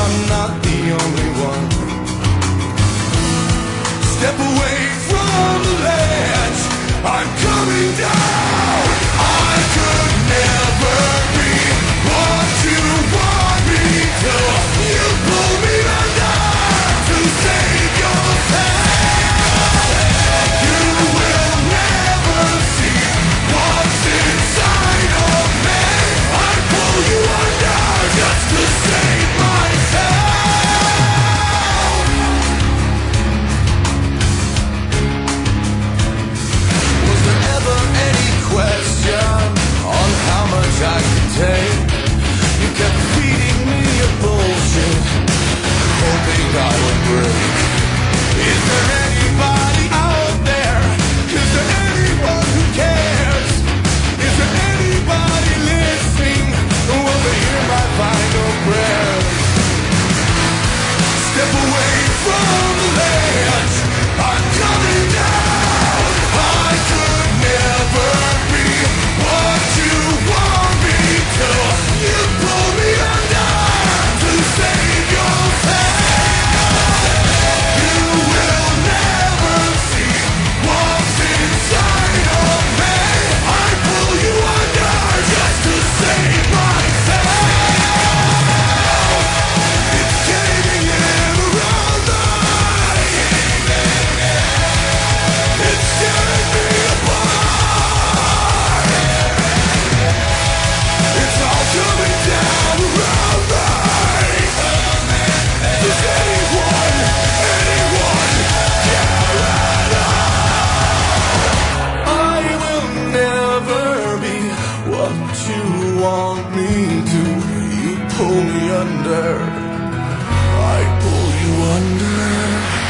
I'm not the only one. Step away from the ledge, I'm coming down. I could never be what you want me to. You pull me under to save yourself. You will never see what's inside of me. I pull you under just to save myself. Was there ever any question on how much I could take? You kept feeding me your bullshit, hoping I would break. Is there anybody out there? Is there anyone who cares? Is there anybody listening? Will they hear my final prayers? Step away from the ledge, I'm coming down. I could never be what you want me to. You pull me under to save yourself. You will never see what's inside of me. I pull you under just to save myself. It's caving in around me. It's tearing me apart. It's all coming down around me. Does anyone care at all? I will never be what you want me to. You pull me under, I pull you under.